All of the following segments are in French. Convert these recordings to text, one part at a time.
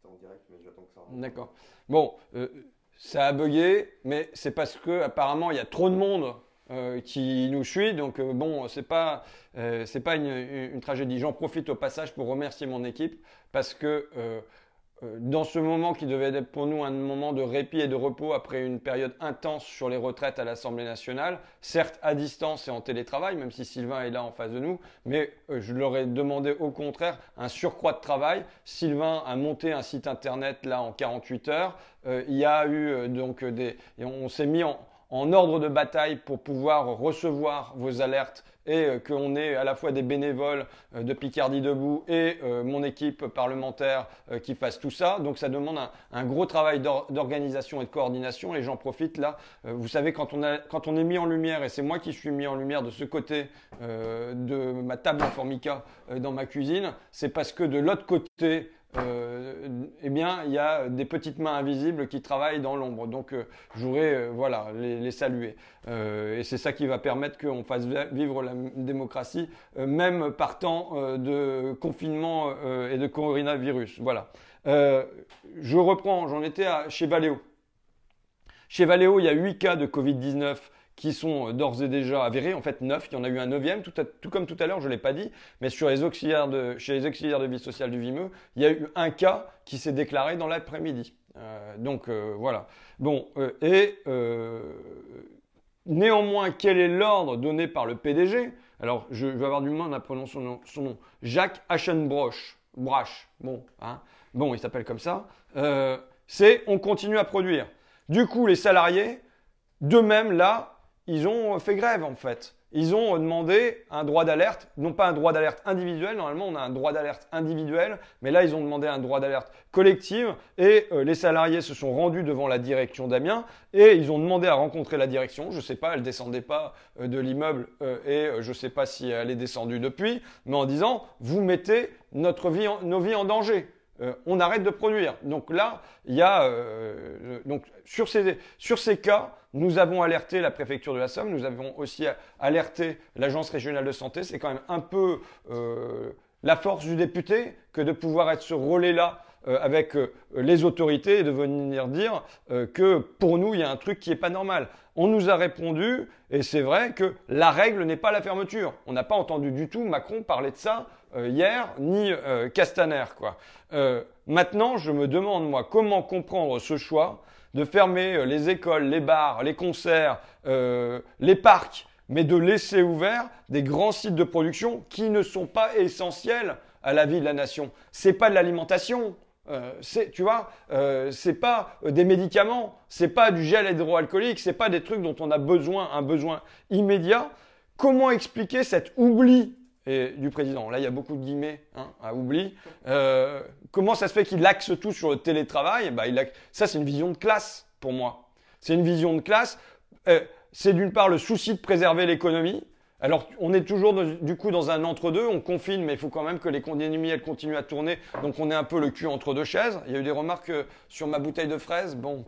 C'était en direct, mais j'attends que ça rentre. D'accord. Bon, ça a bugué, mais c'est parce que apparemment il y a trop de monde qui nous suit. Donc bon, c'est pas une tragédie. J'en profite au passage pour remercier mon équipe parce que dans ce moment qui devait être pour nous un moment de répit et de repos après une période intense sur les retraites à l'Assemblée nationale, certes à distance et en télétravail, même si Sylvain est là en face de nous, mais je leur ai demandé au contraire un surcroît de travail. Sylvain a monté un site internet là en 48 heures. Il y a eu on s'est mis en ordre de bataille pour pouvoir recevoir vos alertes et qu'on ait à la fois des bénévoles de Picardie Debout et mon équipe parlementaire qui fasse tout ça. Donc ça demande un gros travail d'organisation et de coordination et j'en profite là. Vous savez, quand on est mis en lumière, et c'est moi qui suis mis en lumière de ce côté de ma table en formica dans ma cuisine, c'est parce que de l'autre côté, eh bien, il y a des petites mains invisibles qui travaillent dans l'ombre. Donc, je voudrais voilà, les saluer. Et c'est ça qui va permettre qu'on fasse vivre la démocratie, même par temps de confinement et de coronavirus. Voilà. Je reprends, j'en étais chez Valeo. Chez Valeo, il y a 8 cas de Covid-19 qui sont d'ores et déjà avérés, en fait 9, il y en a eu un neuvième, tout comme tout à l'heure, je ne l'ai pas dit, mais chez les auxiliaires de vie sociale du Vimeux, il y a eu un cas qui s'est déclaré dans l'après-midi. Voilà. Bon, néanmoins, quel est l'ordre donné par le PDG? Alors, je vais avoir du mal à prononcer son nom. Jacques Aschenbroich. Bon, hein. Bon, il s'appelle comme ça. C'est on continue à produire. Du coup, les salariés, d'eux-mêmes, là, ils ont fait grève en fait. Ils ont demandé un droit d'alerte, non pas un droit d'alerte individuel, normalement on a un droit d'alerte individuel, mais là ils ont demandé un droit d'alerte collective et les salariés se sont rendus devant la direction d'Amiens et ils ont demandé à rencontrer la direction. Je ne sais pas, elle ne descendait pas de l'immeuble et je ne sais pas si elle est descendue depuis, mais en disant vous mettez nos vies en danger. On arrête de produire. Donc là, il y a donc sur ces cas, nous avons alerté la préfecture de la Somme, nous avons aussi alerté l'agence régionale de santé. C'est quand même un peu la force du député que de pouvoir être ce relais-là avec les autorités et de venir dire que pour nous, il y a un truc qui n'est pas normal. On nous a répondu, et c'est vrai que la règle n'est pas la fermeture. On n'a pas entendu du tout Macron parler de ça hier, ni Castaner, quoi. Maintenant, je me demande, moi, comment comprendre ce choix de fermer les écoles, les bars, les concerts, les parcs, mais de laisser ouverts des grands sites de production qui ne sont pas essentiels à la vie de la nation. C'est pas de l'alimentation. Tu vois, c'est pas des médicaments, c'est pas du gel hydroalcoolique, c'est pas des trucs dont on a besoin, un besoin immédiat. Comment expliquer cet oubli du président? Là, il y a beaucoup de guillemets à oubli. Comment ça se fait qu'il axe tout sur le télétravail? Ça, c'est une vision de classe pour moi. C'est une vision de classe. C'est d'une part le souci de préserver l'économie. Alors, on est toujours du coup dans un entre-deux, on confine, mais il faut quand même que l'économie, elle continue à tourner. Donc, on est un peu le cul entre deux chaises. Il y a eu des remarques sur ma bouteille de fraises. Bon.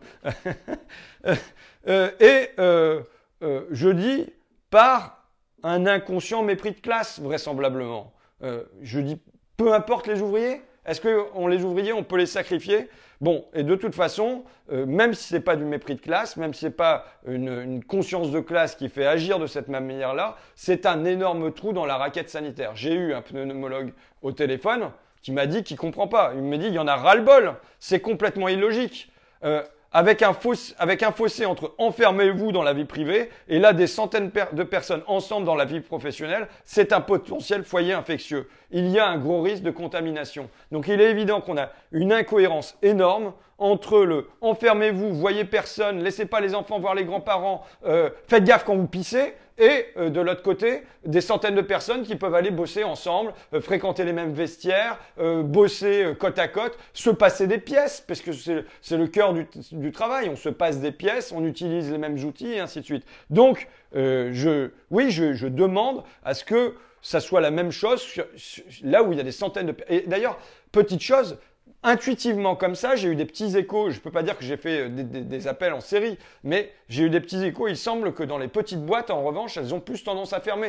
Je dis par un inconscient mépris de classe, vraisemblablement. Je dis, peu importe les ouvriers. Est-ce que les ouvriers, on peut les sacrifier? Bon, et de toute façon, même si c'est pas du mépris de classe, même si c'est pas une conscience de classe qui fait agir de cette même manière-là, c'est un énorme trou dans la raquette sanitaire. J'ai eu un pneumologue au téléphone qui m'a dit qu'il comprend pas. Il me dit, il y en a ras-le-bol. C'est complètement illogique. Avec un fossé entre enfermez-vous dans la vie privée et là des centaines de personnes ensemble dans la vie professionnelle, c'est un potentiel foyer infectieux. Il y a un gros risque de contamination. Donc il est évident qu'on a une incohérence énorme entre le enfermez-vous, voyez personne, laissez pas les enfants voir les grands-parents, faites gaffe quand vous pissez, et de l'autre côté, des centaines de personnes qui peuvent aller bosser ensemble, fréquenter les mêmes vestiaires, bosser côte à côte, se passer des pièces, parce que c'est le cœur du travail. On se passe des pièces, on utilise les mêmes outils, et ainsi de suite. Donc, je demande à ce que ça soit la même chose là où il y a des centaines de... Et d'ailleurs, petite chose, intuitivement comme ça, j'ai eu des petits échos. Je ne peux pas dire que j'ai fait des appels en série, mais j'ai eu des petits échos. Il semble que dans les petites boîtes, en revanche, elles ont plus tendance à fermer.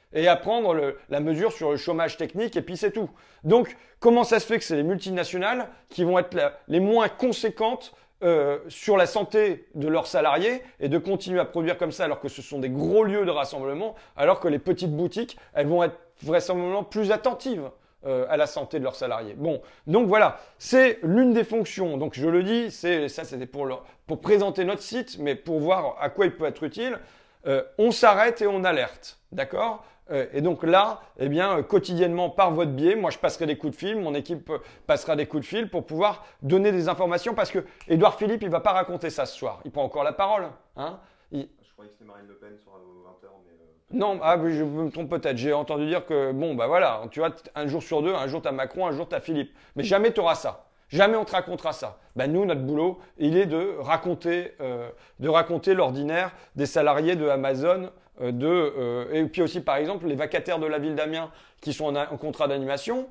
et à prendre la mesure sur le chômage technique, et puis c'est tout. Donc, comment ça se fait que c'est les multinationales qui vont être les moins conséquentes sur la santé de leurs salariés et de continuer à produire comme ça alors que ce sont des gros lieux de rassemblement, alors que les petites boutiques, elles vont être vraisemblablement plus attentives à la santé de leurs salariés. Bon, donc voilà, c'est l'une des fonctions. Donc je le dis, ça c'était pour présenter notre site, mais pour voir à quoi il peut être utile. On s'arrête et on alerte, d'accord ? Et donc là, eh bien, quotidiennement, par votre biais, moi je passerai des coups de fil, mon équipe passera des coups de fil pour pouvoir donner des informations parce que Édouard Philippe, il va pas raconter ça ce soir. Il prend encore la parole. Hein. Je croyais que c'était Marine Le Pen sur 20h, mais... Non, je me trompe peut-être. J'ai entendu dire que, bon, bah voilà, tu vois, un jour sur deux, un jour tu as Macron, un jour tu as Philippe. Mais jamais tu auras ça. Jamais on te racontera ça. Ben nous, notre boulot, il est de raconter l'ordinaire des salariés de Amazon, et puis aussi, par exemple, les vacataires de la ville d'Amiens qui sont en contrat d'animation,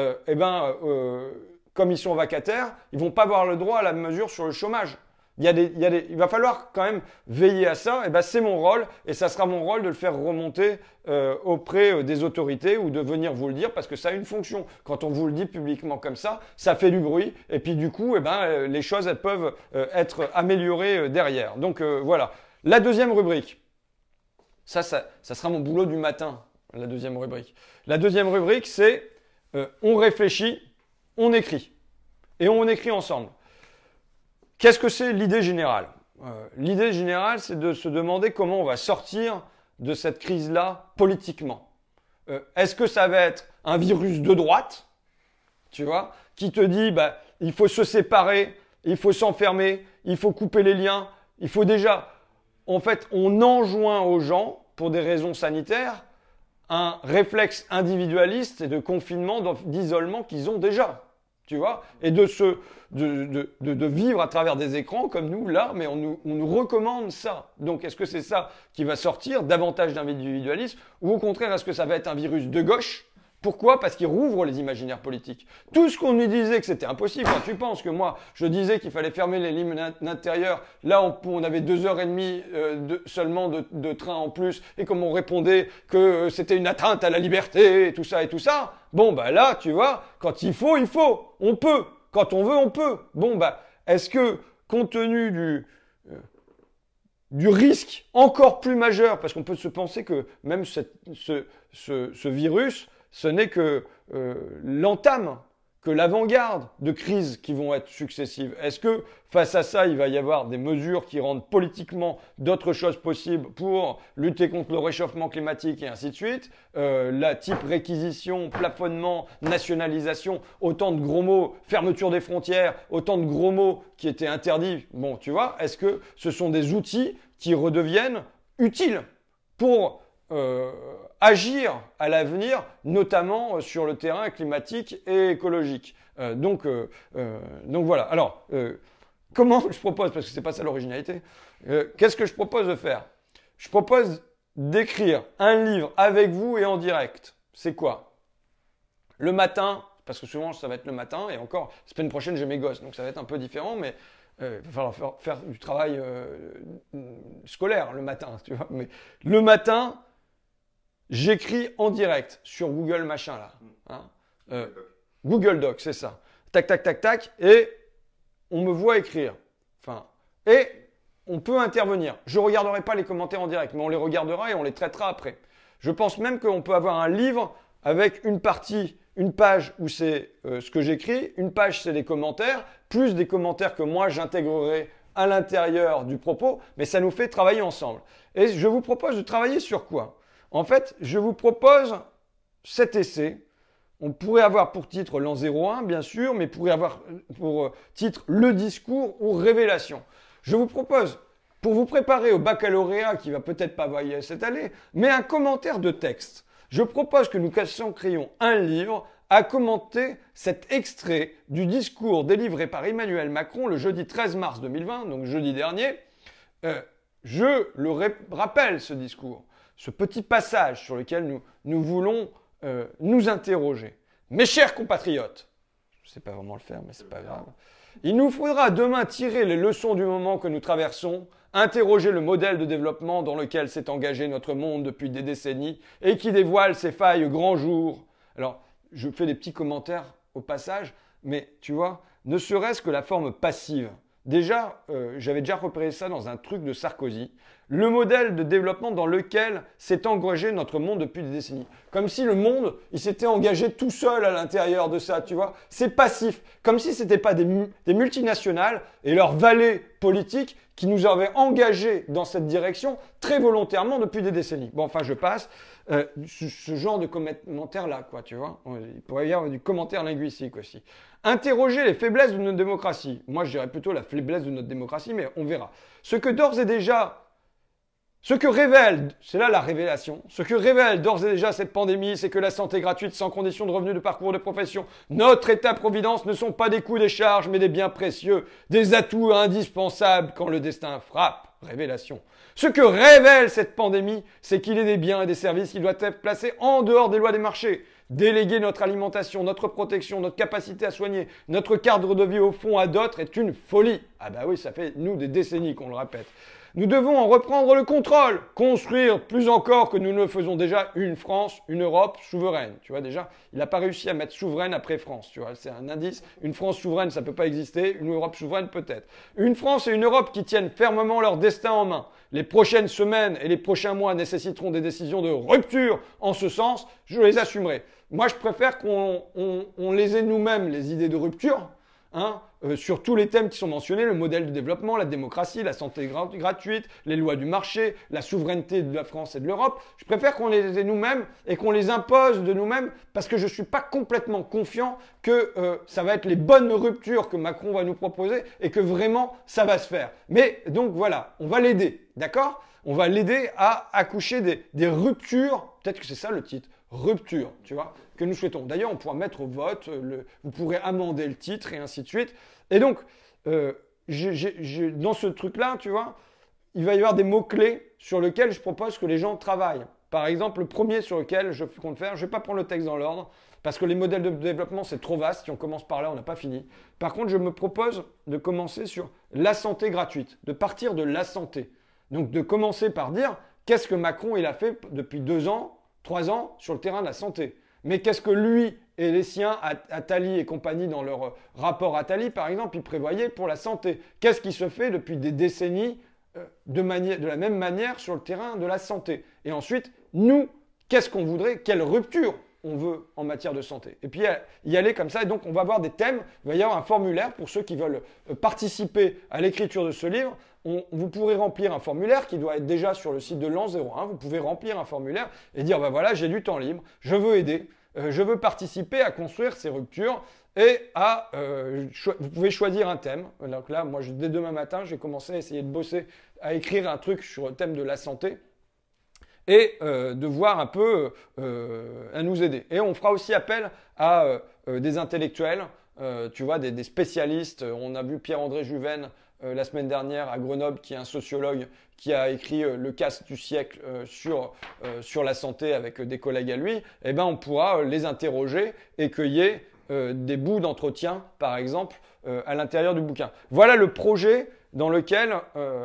comme ils sont vacataires, ils vont pas avoir le droit à la mesure sur le chômage. Il va falloir quand même veiller à ça. Et ben c'est mon rôle, et ça sera mon rôle de le faire remonter auprès des autorités ou de venir vous le dire parce que ça a une fonction. Quand on vous le dit publiquement comme ça fait du bruit, et puis du coup, les choses elles peuvent être améliorées derrière. Donc voilà. La deuxième rubrique. Ça sera mon boulot du matin. La deuxième rubrique. La deuxième rubrique, c'est on réfléchit, on écrit, et on écrit ensemble. Qu'est-ce que c'est l'idée générale ? L'idée générale, c'est de se demander comment on va sortir de cette crise-là politiquement. Est-ce que ça va être un virus de droite, tu vois, qui te dit il faut se séparer, il faut s'enfermer, il faut couper les liens, il faut déjà... En fait, on enjoint aux gens, pour des raisons sanitaires, un réflexe individualiste et de confinement, d'isolement qu'ils ont déjà. Tu vois, et de vivre à travers des écrans comme nous, là, mais on nous recommande ça. Donc, est-ce que c'est ça qui va sortir, davantage d'individualisme, ou au contraire, est-ce que ça va être un virus de gauche ? Pourquoi ? Parce qu'il rouvre les imaginaires politiques. Tout ce qu'on nous disait que c'était impossible, quand tu penses que moi, je disais qu'il fallait fermer les lignes intérieures, là, on avait 2h30 seulement de train en plus, et comme on répondait que c'était une atteinte à la liberté, et tout ça, bon, là, tu vois, quand il faut, on peut. Quand on veut, on peut. Bon, est-ce que, compte tenu du risque encore plus majeur, parce qu'on peut se penser que même ce virus, ce n'est que l'entame, que l'avant-garde de crises qui vont être successives. Est-ce que face à ça, il va y avoir des mesures qui rendent politiquement d'autres choses possibles pour lutter contre le réchauffement climatique et ainsi de suite, la type réquisition, plafonnement, nationalisation, autant de gros mots, fermeture des frontières, autant de gros mots qui étaient interdits. Bon, tu vois, est-ce que ce sont des outils qui redeviennent utiles pour agir à l'avenir, notamment sur le terrain climatique et écologique. Donc voilà. Alors, comment je propose, parce que c'est pas ça l'originalité, qu'est-ce que je propose de faire ? Je propose d'écrire un livre avec vous et en direct. C'est quoi ? Le matin, parce que souvent ça va être le matin, et encore, la semaine prochaine j'ai mes gosses, donc ça va être un peu différent, mais il va falloir faire du travail scolaire le matin, tu vois. Mais le matin, j'écris en direct sur Google machin là. Hein. Google Doc, c'est ça. Tac, tac, tac, tac. Et on me voit écrire. Et on peut intervenir. Je ne regarderai pas les commentaires en direct, mais on les regardera et on les traitera après. Je pense même qu'on peut avoir un livre avec une page où c'est ce que j'écris, une page c'est les commentaires, plus des commentaires que moi j'intégrerai à l'intérieur du propos, mais ça nous fait travailler ensemble. Et je vous propose de travailler sur quoi ? En fait, je vous propose cet essai. On pourrait avoir pour titre l'an 01, bien sûr, mais pourrait avoir pour titre le discours ou révélation. Je vous propose, pour vous préparer au baccalauréat qui va peut-être pas varier cette année, mais un commentaire de texte. Je propose que nous créions un livre à commenter cet extrait du discours délivré par Emmanuel Macron le jeudi 13 mars 2020, donc jeudi dernier. Je le rappelle, ce discours. Ce petit passage sur lequel nous voulons nous interroger. Mes chers compatriotes, Je ne sais pas vraiment le faire, mais c'est pas grave. Il nous faudra demain tirer les leçons du moment que nous traversons, interroger le modèle de développement dans lequel s'est engagé notre monde depuis des décennies et qui dévoile ses failles grand jour. Alors, je fais des petits commentaires au passage, mais tu vois, ne serait-ce que la forme passive. Déjà, j'avais déjà repéré ça dans un truc de Sarkozy. Le modèle de développement dans lequel s'est engagé notre monde depuis des décennies. Comme si le monde, il s'était engagé tout seul à l'intérieur de ça, tu vois. C'est passif. Comme si ce n'était pas des multinationales et leurs valets politiques qui nous avaient engagés dans cette direction très volontairement depuis des décennies. Bon, enfin, je passe. Ce genre de commentaire-là, quoi, tu vois. Il pourrait y avoir du commentaire linguistique aussi. Interroger les faiblesses de notre démocratie. Moi, je dirais plutôt la faiblesse de notre démocratie, mais on verra. Ce que révèle, c'est là la révélation, ce que révèle d'ores et déjà cette pandémie, c'est que la santé gratuite sans condition de revenu, de parcours, de profession, notre État-providence ne sont pas des coûts, des charges, mais des biens précieux, des atouts indispensables quand le destin frappe. Révélation. Ce que révèle cette pandémie, c'est qu'il est des biens et des services qui doivent être placés en dehors des lois des marchés. Déléguer notre alimentation, notre protection, notre capacité à soigner, notre cadre de vie au fond à d'autres est une folie. Ah bah oui, ça fait nous des décennies qu'on le répète. Nous devons en reprendre le contrôle, construire plus encore que nous ne le faisons déjà une France, une Europe souveraine. Tu vois déjà, il n'a pas réussi à mettre souveraine après France. Tu vois, c'est un indice. Une France souveraine, ça ne peut pas exister. Une Europe souveraine, peut-être. Une France et une Europe qui tiennent fermement leur destin en main. Les prochaines semaines et les prochains mois nécessiteront des décisions de rupture en ce sens. Je les assumerai. Moi, je préfère qu'on les ait nous-mêmes, les idées de rupture. Sur tous les thèmes qui sont mentionnés, le modèle de développement, la démocratie, la santé gratuite, les lois du marché, la souveraineté de la France et de l'Europe. Je préfère qu'on les ait nous-mêmes et qu'on les impose de nous-mêmes parce que je ne suis pas complètement confiant que ça va être les bonnes ruptures que Macron va nous proposer et que vraiment ça va se faire. Mais donc voilà, on va l'aider, d'accord ? On va l'aider à accoucher des ruptures, peut-être que c'est ça le titre, rupture, tu vois, que nous souhaitons. D'ailleurs, on pourra mettre au vote, vous pourrez amender le titre et ainsi de suite. Et donc, dans ce truc-là, tu vois, il va y avoir des mots-clés sur lesquels je propose que les gens travaillent. Par exemple, le premier sur lequel je compte faire, je ne vais pas prendre le texte dans l'ordre, parce que les modèles de développement, c'est trop vaste. Si on commence par là, on n'a pas fini. Par contre, je me propose de commencer sur la santé gratuite, de partir de la santé. Donc, de commencer par dire, qu'est-ce que Macron il a fait depuis 2 ans, 3 ans sur le terrain de la santé. Mais qu'est-ce que lui et les siens, Attali et compagnie, dans leur rapport Attali, par exemple, ils prévoyaient pour la santé? Qu'est-ce qui se fait depuis des décennies de la même manière sur le terrain de la santé? Et ensuite, nous, qu'est-ce qu'on voudrait? Quelle rupture on veut en matière de santé? Et puis y aller comme ça. Et donc, on va avoir des thèmes. Il va y avoir un formulaire pour ceux qui veulent participer à l'écriture de ce livre. Vous pourrez remplir un formulaire qui doit être déjà sur le site de l'an 01. Vous pouvez remplir un formulaire et dire, ben voilà, j'ai du temps libre, je veux aider, je veux participer à construire ces ruptures et vous pouvez choisir un thème. Donc là, moi, dès demain matin, j'ai commencé à essayer de bosser, à écrire un truc sur le thème de la santé et de voir un peu à nous aider. Et on fera aussi appel à des intellectuels, tu vois, des spécialistes. On a vu Pierre-André Juven la semaine dernière à Grenoble, qui est un sociologue qui a écrit le casse du siècle sur la santé avec des collègues à lui. Eh ben, on pourra les interroger et cueillir des bouts d'entretien, par exemple, à l'intérieur du bouquin. Voilà le projet dans lequel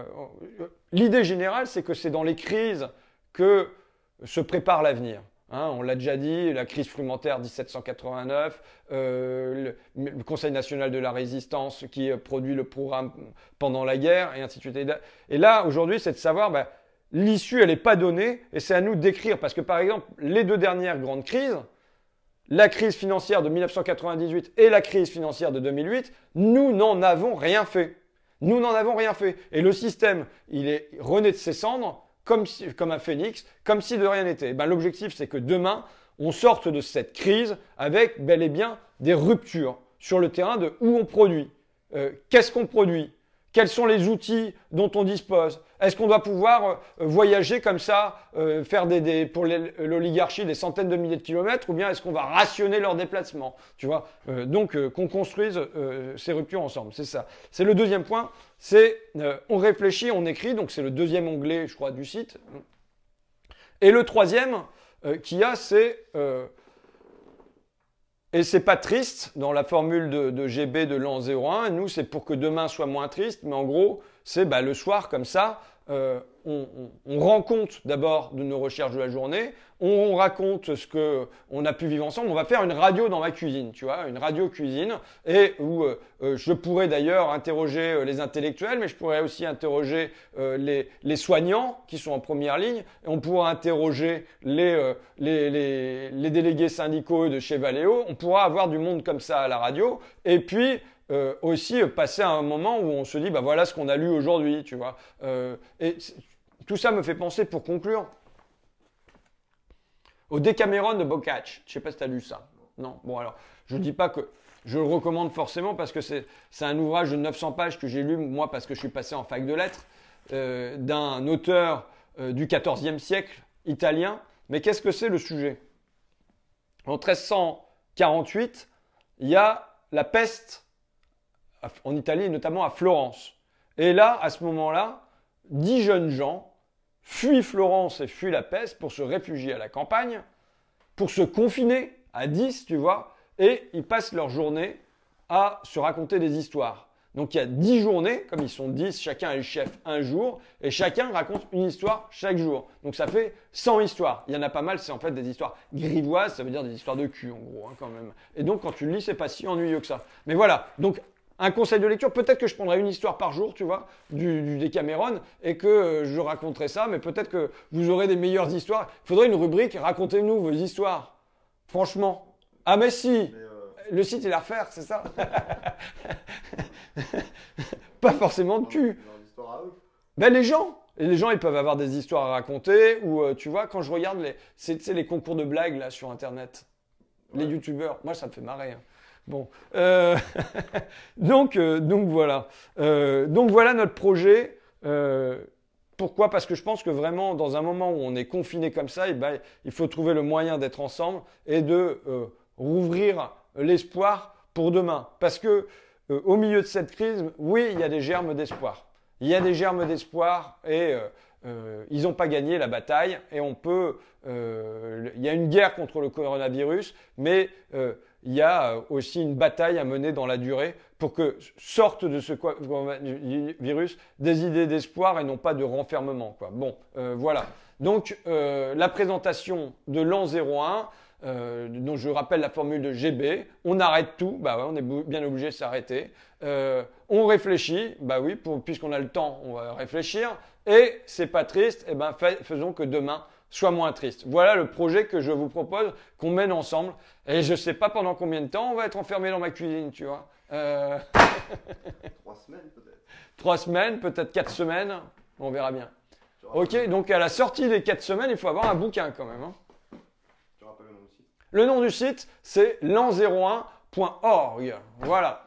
l'idée générale, c'est que c'est dans les crises que se prépare l'avenir. On l'a déjà dit, la crise frumentaire 1789, le Conseil national de la résistance qui produit le programme pendant la guerre, et ainsi de suite. Et là, aujourd'hui, c'est de savoir, l'issue, elle n'est pas donnée, et c'est à nous d'écrire. Parce que, par exemple, les 2 dernières grandes crises, la crise financière de 1998 et la crise financière de 2008, nous n'en avons rien fait. Nous n'en avons rien fait. Et le système, il est rené de ses cendres, comme un phénix, comme si de rien n'était. L'objectif, c'est que demain, on sorte de cette crise avec bel et bien des ruptures sur le terrain de où on produit. Qu'est-ce qu'on produit? Quels sont les outils dont on dispose? Est-ce qu'on doit pouvoir voyager comme ça, faire pour l'oligarchie des centaines de milliers de kilomètres, ou bien est-ce qu'on va rationner leurs déplacements? Tu vois, donc qu'on construise ces ruptures ensemble, c'est ça. C'est le deuxième point, c'est on réfléchit, on écrit, donc c'est le deuxième onglet, je crois, du site. Et le troisième qu'il y a, c'est Et c'est pas triste dans la formule de GB de l'an 01. Nous, c'est pour que demain soit moins triste, mais en gros, c'est le soir comme ça. On rend compte d'abord de nos recherches de la journée, on raconte ce que on a pu vivre ensemble. On va faire une radio dans ma cuisine, tu vois, une radio cuisine, et où je pourrais d'ailleurs interroger les intellectuels, mais je pourrais aussi interroger les soignants qui sont en première ligne, et on pourra interroger les délégués syndicaux de chez Valeo. On pourra avoir du monde comme ça à la radio, et puis aussi passer à un moment où on se dit, voilà ce qu'on a lu aujourd'hui, tu vois. Tout ça me fait penser, pour conclure, au Decameron de Boccace. Je sais pas si tu as lu ça. Non. Bon, alors, je ne dis pas que je le recommande forcément parce que c'est un ouvrage de 900 pages que j'ai lu, moi, parce que je suis passé en fac de lettres, d'un auteur du XIVe siècle, italien. Mais qu'est-ce que c'est le sujet? En 1348, il y a la peste en Italie, notamment à Florence. Et là, à ce moment-là, 10 jeunes gens fuient Florence et fuient la peste pour se réfugier à la campagne, pour se confiner à 10, tu vois, et ils passent leur journée à se raconter des histoires. Donc il y a 10 journées, comme ils sont 10, chacun est le chef un jour, et chacun raconte une histoire chaque jour. Donc ça fait 100 histoires. Il y en a pas mal, c'est en fait des histoires grivoises, ça veut dire des histoires de cul en gros, quand même. Et donc quand tu le lis, c'est pas si ennuyeux que ça. Mais voilà, donc un conseil de lecture, peut-être que je prendrai une histoire par jour, tu vois, du Decameron, et que je raconterai ça, mais peut-être que vous aurez des meilleures histoires. Il faudrait une rubrique, racontez-nous vos histoires. Franchement. Ah mais si, le site il à refaire, c'est ça. Pas forcément de cul. Les gens, ils peuvent avoir des histoires à raconter, ou tu vois, quand je regarde les concours de blagues là sur Internet, les youtubeurs, moi ça me fait marrer. Hein. Bon, donc voilà. Donc voilà notre projet. Pourquoi? Parce que je pense que vraiment, dans un moment où on est confiné comme ça, il faut trouver le moyen d'être ensemble et de rouvrir l'espoir pour demain. Parce que au milieu de cette crise, oui, il y a des germes d'espoir. Il y a des germes d'espoir et ils n'ont pas gagné la bataille. Et on peut. Il y a une guerre contre le coronavirus, mais il y a aussi une bataille à mener dans la durée pour que sortent de ce virus des idées d'espoir et non pas de renfermement, quoi. Bon, voilà. Donc, la présentation de l'an 01, dont je rappelle la formule de GB, on arrête tout, ouais, on est bien obligé de s'arrêter. On réfléchit, oui, puisqu'on a le temps, on va réfléchir. Et c'est pas triste, faisons que demain soit moins triste. Voilà le projet que je vous propose, qu'on mène ensemble. Et je sais pas pendant combien de temps on va être enfermé dans ma cuisine, tu vois. 3 semaines peut-être. 3 semaines, peut-être 4 semaines, on verra bien. Ok, donc à la sortie des 4 semaines, il faut avoir un bouquin quand même. Hein. Tu rappelles le nom du site? Le nom du site, c'est l'an01.org. Voilà.